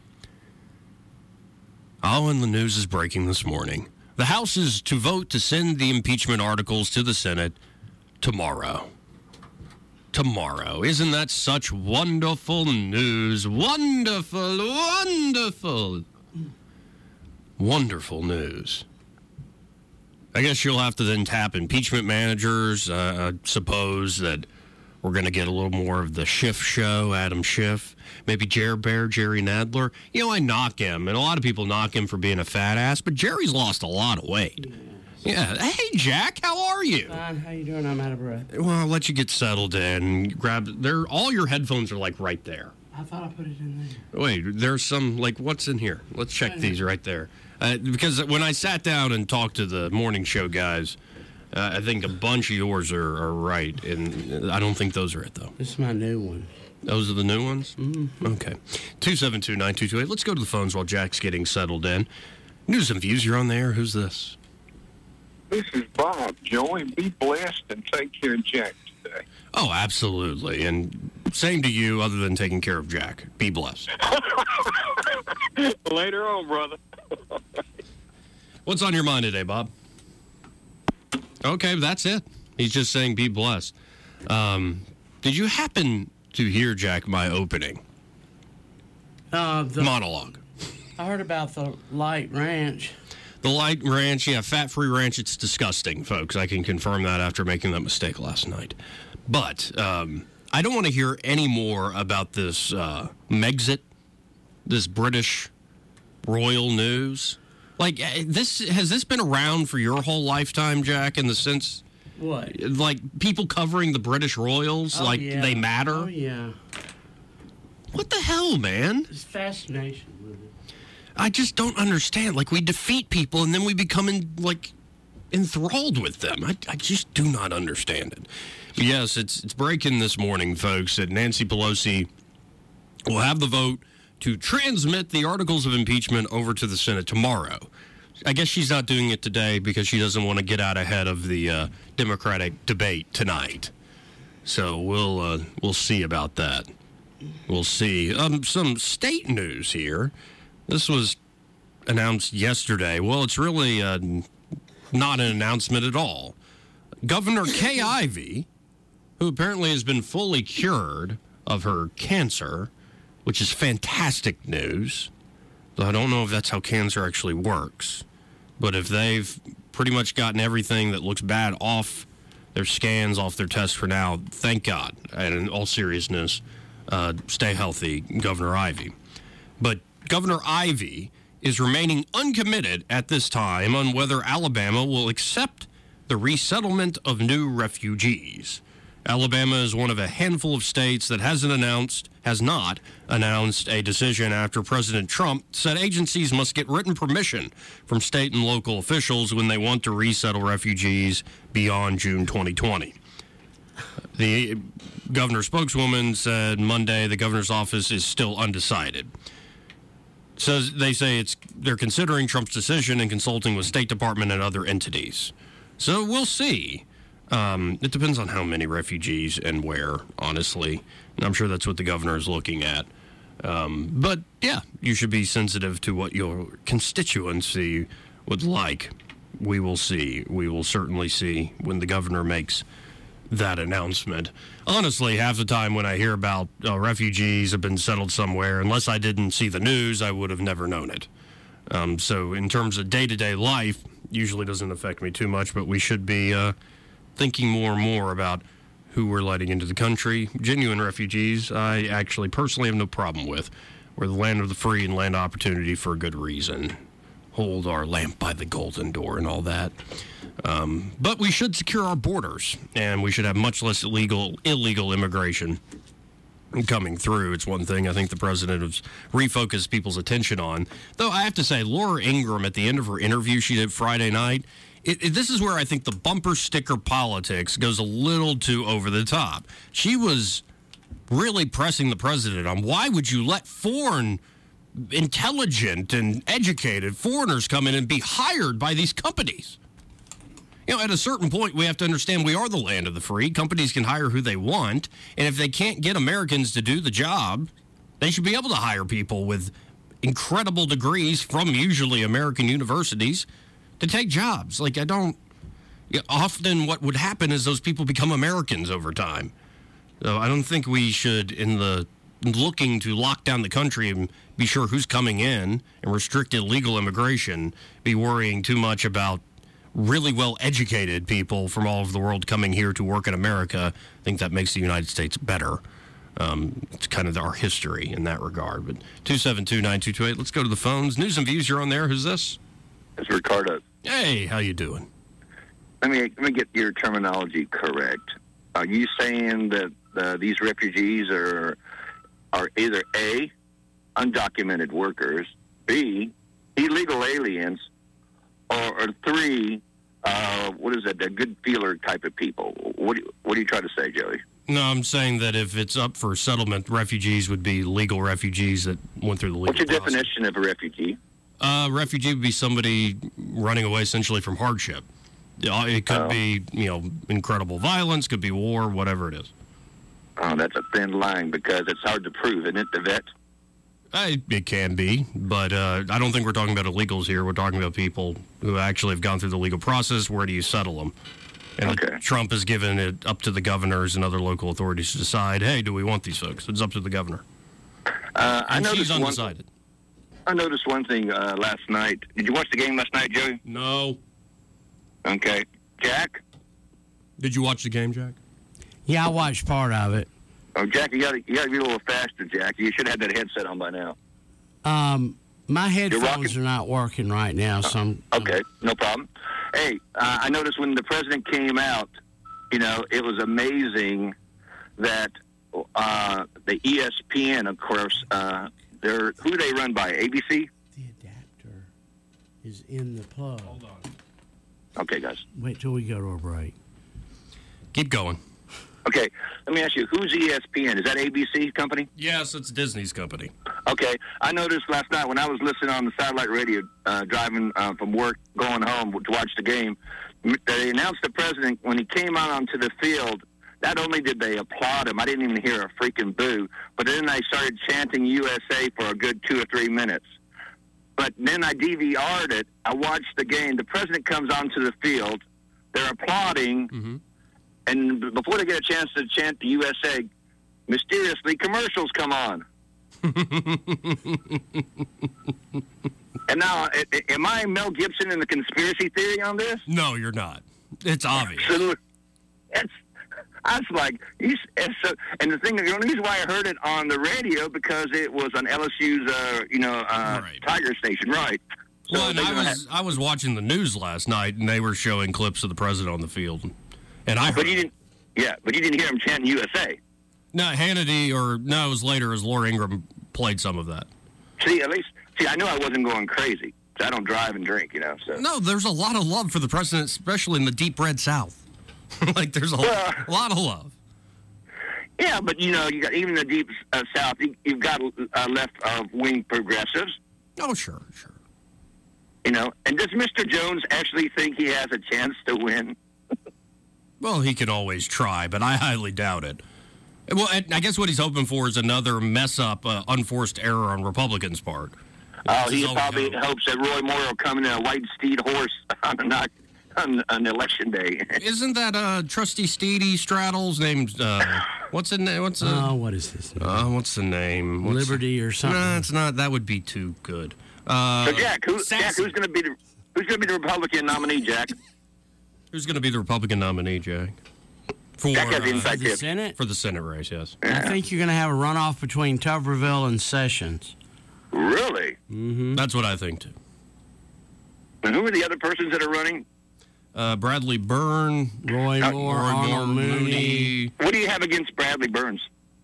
Oh, and the news is breaking this morning. The House is to vote to send the impeachment articles to the Senate tomorrow. Tomorrow. Isn't that such wonderful news? Wonderful, wonderful, wonderful news. I guess you'll have to then tap impeachment managers. Uh, I suppose that We're going to get a little more of the Schiff show, Adam Schiff, maybe Jer Bear, Jerry Nadler. You know, I knock him, and a lot of people knock him for being a fat ass, but Jerry's lost a lot of weight. Yeah. yeah. Hey, Jack, how are you? Fine. How you doing? I'm out of breath. Well, I'll let you get settled in. Grab there. All your headphones are like right there. I thought I put it in there. Wait, there's some like what's in here? Let's check these right there. Uh, because when I sat down and talked to the morning show guys. Uh, I think a bunch of yours are, are right, and I don't think those are it, though. This is my new one. Those are the new ones? Mm-hmm. Okay. two seven two, nine two two eight. Let's go to the phones while Jack's getting settled in. News and Views, you're on the air. Who's this? This is Bob. Joey, be blessed and take care of Jack today. Oh, absolutely. And same to you, other than taking care of Jack. Be blessed. Later on, brother. What's on your mind today, Bob? Okay, that's it. He's just saying be blessed. Um, did you happen to hear, Jack, my opening uh, the, monologue? I heard about the Light Ranch. The Light Ranch, yeah, fat-free ranch, it's disgusting, folks. I can confirm that after making that mistake last night. But um, I don't want to hear any more about this uh, Megxit, this British royal news. Like, this has this been around for your whole lifetime, Jack, in the sense... What? Like, people covering the British royals, oh, like, yeah. they matter? Oh, yeah. What the hell, man? It's fascination with it. I just don't understand. Like, we defeat people, and then we become, in, like, enthralled with them. I, I just do not understand it. But yes, it's, it's breaking this morning, folks, that Nancy Pelosi will have the vote to transmit the articles of impeachment over to the Senate tomorrow. I guess she's not doing it today because she doesn't want to get out ahead of the uh, Democratic debate tonight. So we'll uh, we'll see about that. We'll see. Um, some state news here. This was announced yesterday. Well, it's really uh, not an announcement at all. Governor Kay Ivey, who apparently has been fully cured of her cancer, which is fantastic news. Though I don't know if that's how cancer actually works. But if they've pretty much gotten everything that looks bad off their scans, off their tests for now, thank God. And in all seriousness, uh, stay healthy, Governor Ivey. But Governor Ivey is remaining uncommitted at this time on whether Alabama will accept the resettlement of new refugees. Alabama is one of a handful of states that hasn't announced, has not announced a decision after President Trump said agencies must get written permission from state and local officials when they want to resettle refugees beyond June twenty twenty. The governor's spokeswoman said Monday the governor's office is still undecided. So they say it's they're considering Trump's decision and consulting with State Department and other entities. So we'll see. Um, it depends on how many refugees and where, honestly. And I'm sure that's what the governor is looking at. Um, but, yeah, you should be sensitive to what your constituency would like. We will see. We will certainly see when the governor makes that announcement. Honestly, half the time when I hear about uh, refugees have been settled somewhere, unless I didn't see the news, I would have never known it. Um, so in terms of day-to-day life, usually doesn't affect me too much, but we should be... Uh, thinking more and more about who we're letting into the country. Genuine refugees, I actually personally have no problem with. We're the land of the free and land of opportunity for a good reason. Hold our lamp by the golden door and all that. Um, but we should secure our borders, and we should have much less illegal, illegal immigration coming through. It's one thing I think the president has refocused people's attention on. Though I have to say, Laura Ingraham, at the end of her interview she did Friday night, It, it, this is where I think the bumper sticker politics goes a little too over the top. She was really pressing the president on why would you let foreign, intelligent and educated foreigners come in and be hired by these companies? You know, at a certain point, we have to understand we are the land of the free. Companies can hire who they want, and if they can't get Americans to do the job, they should be able to hire people with incredible degrees from usually American universities to take jobs. Like, I don't... You know, often what would happen is those people become Americans over time. So I don't think we should, in the looking to lock down the country and be sure who's coming in and restrict illegal immigration, be worrying too much about really well-educated people from all over the world coming here to work in America. I think that makes the United States better. Um, it's kind of our history in that regard. But two seven two, nine two two eight, let's go to the phones. News and Views, you're on there. Who's this? It's Ricardo. Hey, how you doing? Let me let me get your terminology correct. Are you saying that uh, these refugees are are either A, undocumented workers, B, illegal aliens, or, or three, uh, what is it, the good feeler type of people? What do you, what do you try to say, Joey? No, I'm saying that if it's up for settlement, refugees would be legal refugees that went through the legal What's your process. definition of a refugee? Uh, refugee would be somebody running away essentially from hardship. Uh, It could Oh. be, you know, incredible violence, could be war, whatever it is. Oh, that's a thin line because it's hard to prove, isn't it, the vet? Uh, it can be, but uh, I don't think we're talking about illegals here. We're talking about people who actually have gone through the legal process. Where do you settle them? And Okay. Trump has given it up to the governors and other local authorities to decide, hey, do we want these folks? It's up to the governor. Uh, I And noticed she's one- undecided. I noticed one thing uh, last night. Did you watch the game last night, Joey? No. Okay. Jack? Did you watch the game, Jack? Yeah, I watched part of it. Oh, Jack, you got to you got to be a little faster, Jack. You should have that headset on by now. Um, my headphones rocking- are not working right now, so I'm, Okay, no problem. Hey, uh, I noticed when the president came out, you know, it was amazing that uh, the E S P N, of course, uh, they're who they run by? A B C? is in the plug. Hold on. Okay, guys. Wait till we go to a break. Keep going. Okay, let me ask you, who's E S P N? Is that A B C company? Yes, it's Disney's company. Okay, I noticed last night when I was listening on the satellite radio, uh, driving uh, from work, going home to watch the game, they announced the president when he came out onto the field. Not only did they applaud him, I didn't even hear a freaking boo, but then they started chanting U S A for a good two or three minutes. But then I D V R'd it. I watched the game. The president comes onto the field. They're applauding. Mm-hmm. And b- before they get a chance to chant the U S A, mysteriously, commercials come on. And now, a- a- am I Mel Gibson in the conspiracy theory on this? No, you're not. It's obvious. So, it's, I was like, he's, it's so, and the thing, the only reason why I heard it on the radio because it was on L S U's, uh, you know, uh, Tiger station, right? So Well, and they I gonna was I was watching the news last night, and they were showing clips of the president on the field, and I have- heard. but you didn't, yeah, but you didn't hear him chanting U S A. No, Hannity, or no, it was later as Laura Ingraham played some of that. See, at least, see, I knew I wasn't going crazy. I don't drive and drink, you know. So No, there's a lot of love for the president, especially in the deep red South. Like, there's a Well- lot of love. yeah, but you know, you got even the deep uh, South. You, you've got uh, left uh, wing progressives. Oh, sure, sure. You know, and does Mister Jones actually think he has a chance to win? Well, he can always try, but I highly doubt it. Well, I I guess what he's hoping for is another mess-up, uh, unforced error on Republicans' part. Oh, This he is all probably we know. hopes that Roy Moore will come in a white steed horse on the knock, on, on election day. Isn't that uh, Trusty Steedy Straddles named? Uh, what's the name? What's the? Oh, what is this? Uh, what's the name? What's Liberty or something? No, it's not. That would be too good. Uh, so Jack, who, Jack, who's going to be the who's going to be the Republican nominee? Jack. Who's going to be the Republican nominee, Jack? For, Jack has uh, inside the tips. Senate? For the Senate race, yes. I think you're going to have a runoff between Tuberville and Sessions. Really? Mm-hmm. That's what I think, too. And who are the other persons that are running? Uh, Bradley Byrne, Roy Uh, Moore, Roy Arnold Moore, Mooney. Mooney. What do you have against Bradley Burns?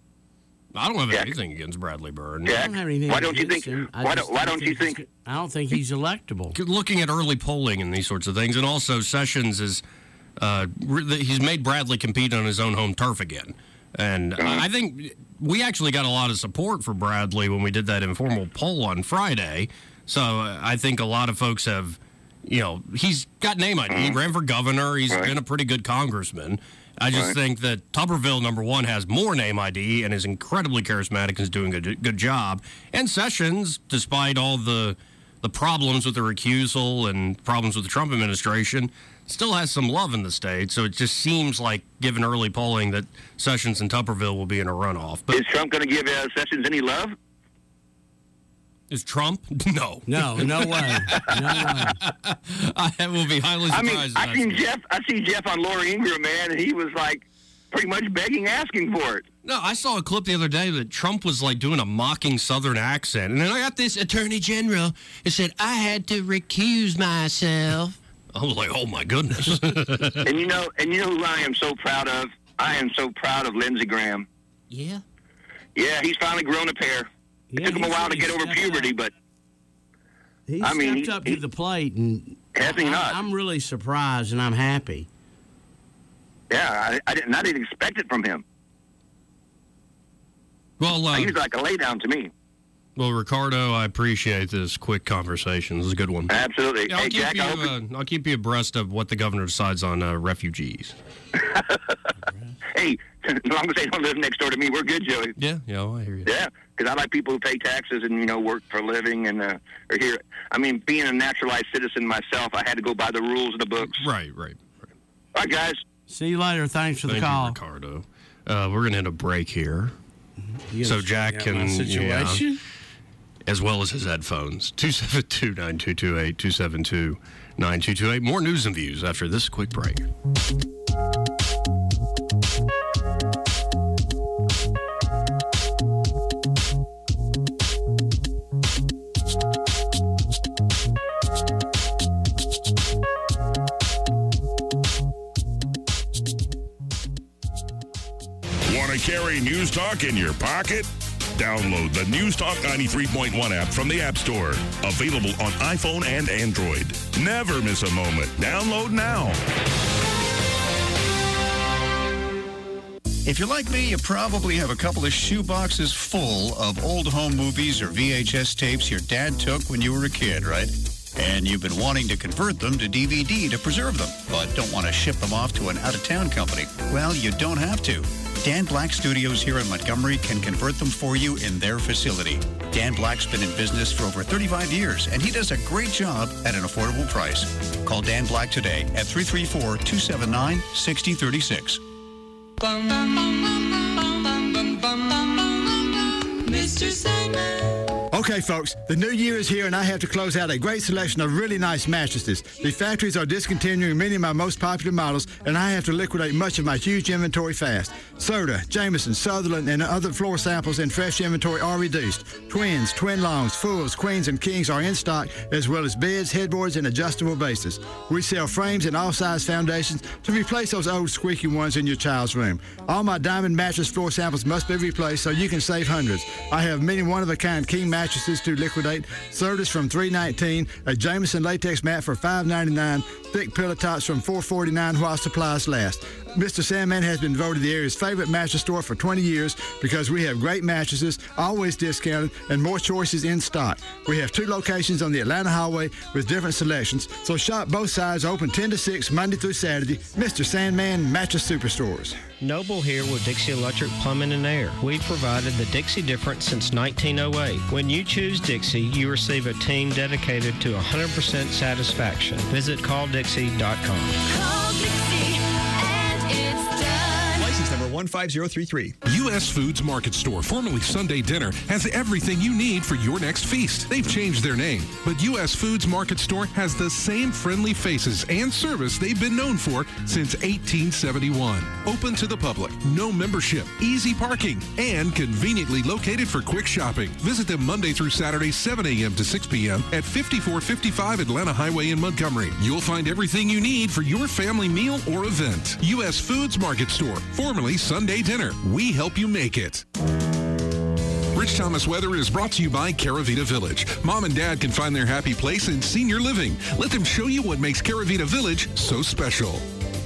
I don't have Jack. anything against Bradley Byrne. Jack, I don't have anything why don't you against think? him. I Why, just don't, why don't don't you think think? I don't think he's electable. Looking at early polling and these sorts of things, and also Sessions is uh, re- he's made Bradley compete on his own home turf again, and I think we actually got a lot of support for Bradley when we did that informal poll on Friday. So uh, I think a lot of folks have, you know, he's got name I D. He ran for governor. He's Right. been a pretty good congressman. I just Right. think that Tuberville, number one, has more name I D and is incredibly charismatic and is doing a good, good job. And Sessions, despite all the the problems with the recusal and problems with the Trump administration, still has some love in the state. So it just seems like, given early polling, that Sessions and Tuberville will be in a runoff. But Is Trump going to give uh, Sessions any love? Is Trump? No. No, no way. No way. I will be highly I surprised. mean, I seen Jeff. I see Jeff on Laura Ingraham, man, and he was like pretty much begging, asking for it. No, I saw a clip the other day that Trump was like doing a mocking Southern accent, and then I got this Attorney General that said I had to recuse myself. I was like, oh my goodness. And you know, and you know who I am so proud of? I am so proud of Lindsey Graham. Yeah. Yeah, he's finally grown a pair. It Yeah, took him a he's while to really get over stepped puberty, up. but He I mean, stepped he- up to he- the plate, and Has he I, not? I'm really surprised, and I'm happy. yeah, I, I didn't. I didn't expect it from him. Well, uh, he was like a lay down to me. well, Ricardo, I appreciate this quick conversation. This is a good one. Absolutely. Yeah, I'll, Hey, keep Jack, you, I hope uh, I'll keep you abreast of what the governor decides on uh, refugees. Hey, as long as they don't live next door to me, we're good, Joey. Yeah, yeah, I hear you. Yeah, because I like people who pay taxes and, you know, work for a living and uh, are here. I mean, being a naturalized citizen myself, I had to go by the rules of the books. Right, right. All right, guys. See you later. Thanks for Thank the you, call. Ricardo. Uh, we're going to hit a break here. You So gotta Jack straighten out can, my situation. yeah, as well as his headphones. two seven two, nine two two eight, two seven two, nine two two eight. More news and views after this quick break. Want to carry News Talk in your pocket? Download the News Talk ninety-three point one app from the App Store. Available on iPhone and Android. Never miss a moment. Download now. If you're like me, you probably have a couple of shoe boxes full of old home movies or V H S tapes your dad took when you were a kid, right? And you've been wanting to convert them to D V D to preserve them, but don't want to ship them off to an out-of-town company. Well, you don't have to. Dan Black Studios here in Montgomery can convert them for you in their facility. Dan Black's been in business for over thirty-five years, and he does a great job at an affordable price. Call Dan Black today at three three four, two seven nine, six zero three six. Mister Sandman. Okay, folks, the new year is here, and I have to close out a great selection of really nice mattresses. The factories are discontinuing many of my most popular models, and I have to liquidate much of my huge inventory fast. Serta, Jameson, Sutherland, and other floor samples in fresh inventory are reduced. Twins, twin longs, fulls, queens, and kings are in stock, as well as beds, headboards, and adjustable bases. We sell frames and all-size foundations to replace those old squeaky ones in your child's room. All my diamond mattress floor samples must be replaced so you can save hundreds. I have many one-of-a-kind king mattresses to liquidate. Sertas from three nineteen, a Jameson latex mat for five ninety-nine, thick pillow tops from four forty-nine while supplies last. Mister Sandman has been voted the area's favorite mattress store for twenty years because we have great mattresses, always discounted, and more choices in stock. We have two locations on the Atlanta Highway with different selections, so shop both sides, open ten to six, Monday through Saturday. Mister Sandman Mattress Superstores. Noble here with Dixie Electric Plumbing and Air. We've provided the Dixie difference since nineteen oh eight. When you choose Dixie, you receive a team dedicated to one hundred percent satisfaction. Visit call dixie dot com. Call Dixie and it's done. License number one five zero three three. U S Foods Market Store, formerly Sunday Dinner, has everything you need for your next feast. They've changed their name, but U S Foods Market Store has the same friendly faces and service they've been known for since eighteen seventy-one. Open to the public, no membership, easy parking, and conveniently located for quick shopping. Visit them Monday through Saturday, seven a.m. to six p.m. at fifty-four fifty-five Atlanta Highway in Montgomery. You'll find everything you need for your family meal or event. U S Foods Market Store, formerly Sunday Dinner. We help you make it. Rich Thomas Weather is brought to you by Caravita Village. Mom and Dad can find their happy place in senior living. Let them show you what makes Caravita Village so special.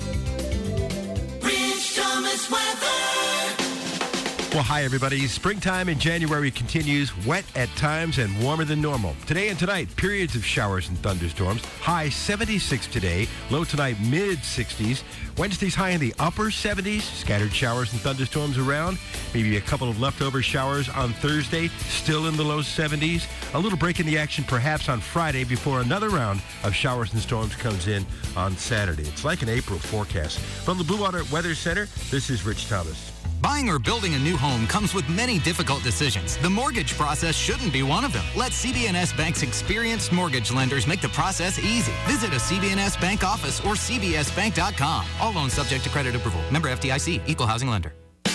Rich Thomas weather. Well, hi, everybody. Springtime in January continues, wet at times and warmer than normal. Today and tonight, periods of showers and thunderstorms. High seventy-six today, low tonight mid sixties. Wednesday's high in the upper seventies. Scattered showers and thunderstorms around. Maybe a couple of leftover showers on Thursday, still in the low seventies. A little break in the action perhaps on Friday before another round of showers and storms comes in on Saturday. It's like an April forecast. From the Blue Water Weather Center, this is Rich Thomas. Buying or building a new home comes with many difficult decisions. The mortgage process shouldn't be one of them. Let C B N S Bank's experienced mortgage lenders make the process easy. Visit a C B N S Bank office or c b s bank dot com. All loans subject to credit approval. Member F D I C. Equal housing lender.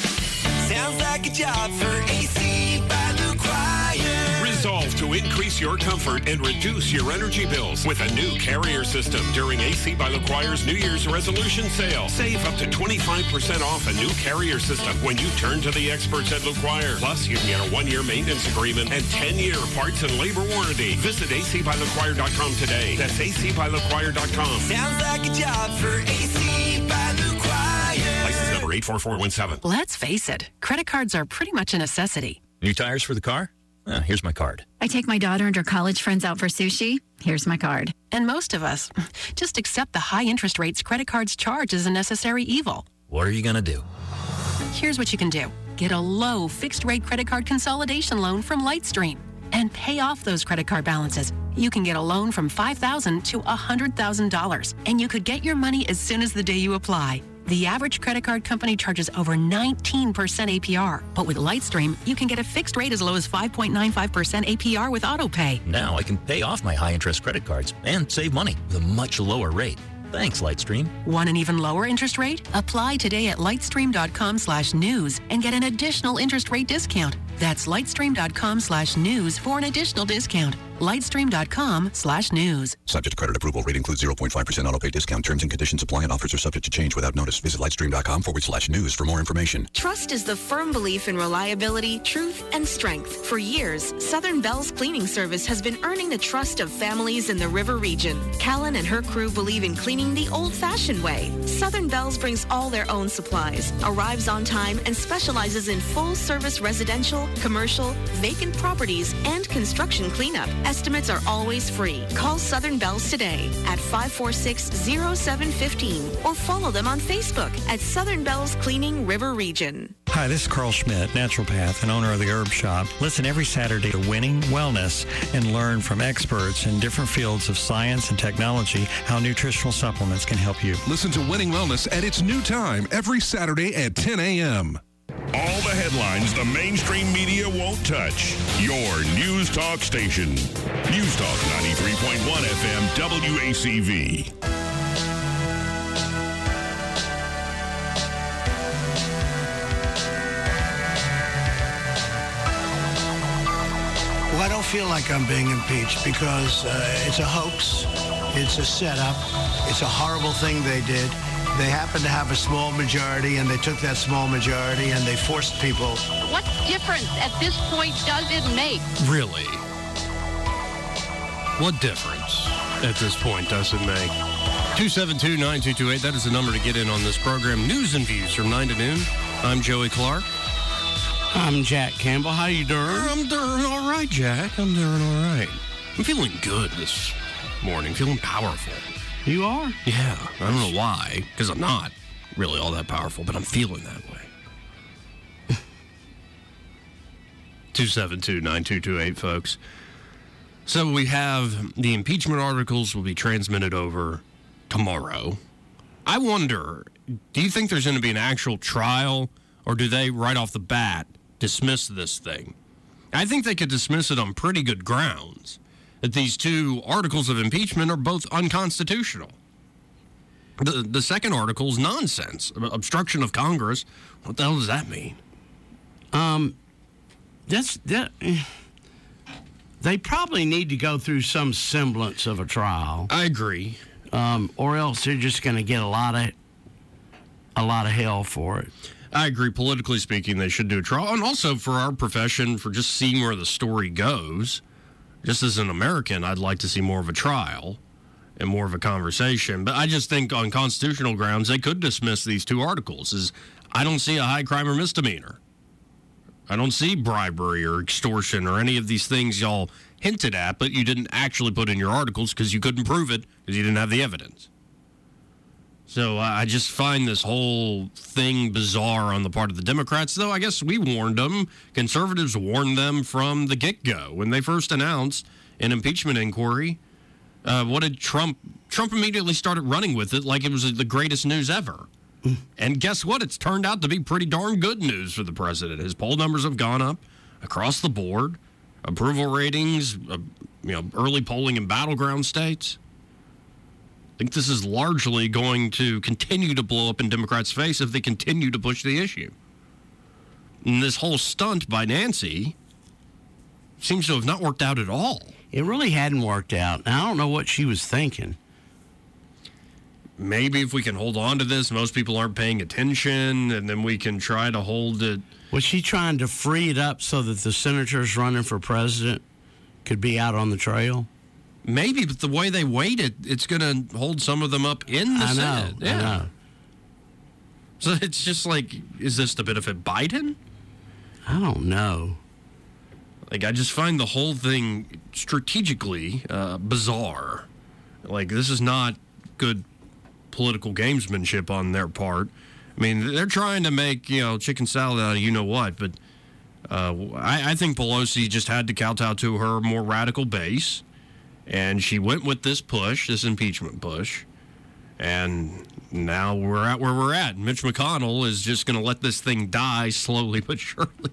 Sounds like a job for A C by LuQuire. Resolve to increase your comfort and reduce your energy bills with a new carrier system during A C by LuQuire's New Year's resolution sale. Save up to twenty-five percent off a new carrier system when you turn to the experts at LuQuire. Plus, you can get a one-year maintenance agreement and ten-year parts and labor warranty. Visit a c by luquire dot com today. That's a c by luquire dot com. Sounds like a job for A C by LuQuire. License number eight four four one seven. Let's face it, credit cards are pretty much a necessity. New tires for the car? Uh, here's my card. I take my daughter and her college friends out for sushi. Here's my card. And most of us just accept the high interest rates credit cards charge as a necessary evil. What are you going to do? Here's what you can do. Get a low fixed rate credit card consolidation loan from Lightstream and pay off those credit card balances. You can get a loan from five thousand dollars to one hundred thousand dollars, and you could get your money as soon as the day you apply. The average credit card company charges over nineteen percent A P R, but with Lightstream, you can get a fixed rate as low as five point nine five percent A P R with AutoPay. Now I can pay off my high-interest credit cards and save money with a much lower rate. Thanks, Lightstream. Want an even lower interest rate? Apply today at lightstream.com slash news and get an additional interest rate discount. That's lightstream.com slash news for an additional discount. Lightstream.com slash news. Subject to credit approval. Rate includes zero point five percent auto pay discount. Terms and conditions apply and offers are subject to change without notice. Visit lightstream.com forward slash news for more information. Trust is the firm belief in reliability, truth, and strength. For years, Southern Bell's cleaning service has been earning the trust of families in the river region. Callan and her crew believe in cleaning the old-fashioned way. Southern Bell's brings all their own supplies, arrives on time, and specializes in full-service residential, commercial, vacant properties, and construction cleanup. Estimates are always free. Call Southern Bells today at five four six, zero seven one five or follow them on Facebook at Southern Bells Cleaning River Region. Hi, this is Carl Schmidt, naturopath and owner of the Herb Shop. Listen every Saturday to Winning Wellness and learn from experts in different fields of science and technology how nutritional supplements can help you. Listen to Winning Wellness at its new time every Saturday at ten a.m. All the headlines the mainstream media won't touch. Your News Talk station. News Talk ninety-three point one F M W A C V. Well, I don't feel like I'm being impeached because uh, it's a hoax. It's a setup. It's a horrible thing they did. They happened to have a small majority, and they took that small majority, and they forced people. What difference at this point does it make? Really? What difference at this point does it make? two seven two, nine two two eight, that is the number to get in on this program. News and views from nine to noon. I'm Joey Clark. I'm Jack Campbell. How you doing? I'm doing all right, Jack. I'm doing all right. I'm feeling good this morning, feeling powerful. You are? Yeah. I don't know why, because I'm not really all that powerful, but I'm feeling that way. two seven two, nine two two eight, folks. So we have the impeachment articles will be transmitted over tomorrow. I wonder, do you think there's going to be an actual trial, or do they, right off the bat, dismiss this thing? I think they could dismiss it on pretty good grounds. That these two articles of impeachment are both unconstitutional. The the second article is nonsense. Obstruction of Congress. What the hell does that mean? Um, that's that. They probably need to go through some semblance of a trial. I agree. Um, or else they're just going to get a lot of a lot of hell for it. I agree. Politically speaking, they should do a trial, and also for our profession, for just seeing where the story goes. Just as an American, I'd like to see more of a trial and more of a conversation. But I just think on constitutional grounds, they could dismiss these two articles. As I don't see a high crime or misdemeanor. I don't see bribery or extortion or any of these things y'all hinted at, but you didn't actually put in your articles because you couldn't prove it because you didn't have the evidence. So I just find this whole thing bizarre on the part of the Democrats, though I guess we warned them. Conservatives warned them from the get-go. When they first announced an impeachment inquiry, uh, what did Trump... Trump immediately started running with it like it was the greatest news ever. And guess what? It's turned out to be pretty darn good news for the president. His poll numbers have gone up across the board. Approval ratings, uh, you know, early polling in battleground states. I think this is largely going to continue to blow up in Democrats' face if they continue to push the issue. And this whole stunt by Nancy seems to have not worked out at all. It really hadn't worked out. And I don't know what she was thinking. Maybe if we can hold on to this, most people aren't paying attention, and then we can try to hold it. Was she trying to free it up so that the senators running for president could be out on the trail? Maybe, but the way they weight it, it's going to hold some of them up in the I know, Senate. Yeah. I know. So it's just like, is this to benefit Biden? I don't know. Like, I just find the whole thing strategically uh, bizarre. Like, this is not good political gamesmanship on their part. I mean, they're trying to make, you know, chicken salad out of you-know-what, but uh, I, I think Pelosi just had to kowtow to her more radical base, and she went with this push, this impeachment push, and now we're at where we're at. Mitch McConnell is just going to let this thing die slowly but surely.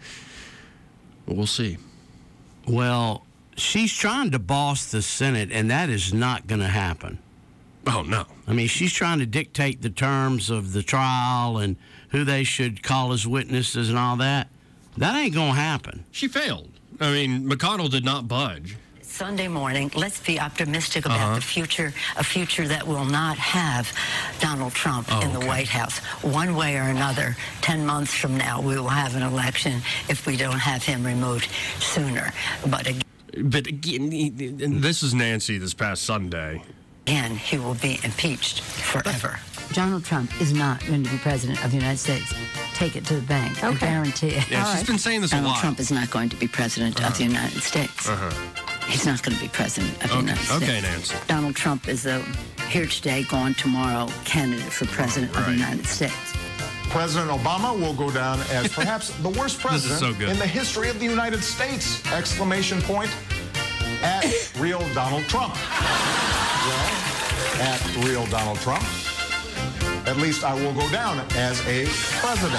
We'll see. Well, she's trying to boss the Senate, and that is not going to happen. Oh, no. I mean, she's trying to dictate the terms of the trial and who they should call as witnesses and all that. That ain't going to happen. She failed. I mean, McConnell did not budge. Sunday morning, let's be optimistic about Uh-huh. the future, a future that will not have Donald Trump Oh, in the okay. White House. One way or another, ten months from now, we will have an election if we don't have him removed sooner. But again, But again, and this is Nancy this past Sunday. again he will be impeached forever. Donald Trump is not going to be president of the United States. Take it to the bank. I guarantee it. Yeah, she's been saying this a Donald lot. Trump is not going to be president of the United States. Uh-huh. He's not going to be president of the Okay, United States. okay, Nancy. Donald Trump is a here today, gone tomorrow candidate for president of the United States. President Obama will go down as perhaps the worst This is president so good. in the history of the United States! Exclamation point at real Donald Trump. Well, at real Donald Trump. At least I will go down as a president.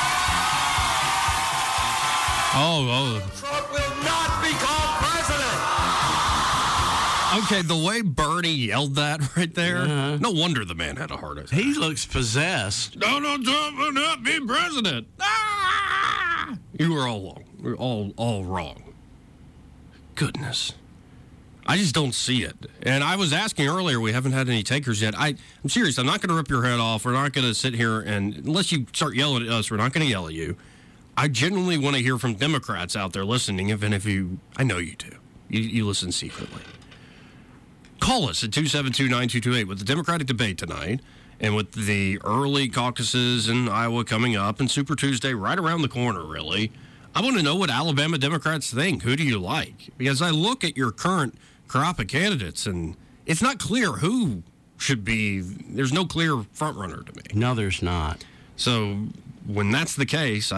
Oh, oh. Trump will not become president. Okay, the way Bernie yelled that right there, no wonder the man had a heart attack. He looks possessed. Donald Trump will not be president. Ah! You were all wrong. You're all, all wrong. Goodness. I just don't see it. And I was asking earlier, we haven't had any takers yet. I, I'm serious. I'm not going to rip your head off. We're not going to sit here and, unless you start yelling at us, we're not going to yell at you. I genuinely want to hear from Democrats out there listening, even if you, I know you do. You, you listen secretly. Call us at two seven two, nine two two eight with the Democratic debate tonight and with the early caucuses in Iowa coming up and Super Tuesday right around the corner, really. I want to know what Alabama Democrats think. Who do you like? Because I look at your current crop of candidates, and it's not clear who should be. There's no clear front runner to me. No, there's not. So when that's the case, I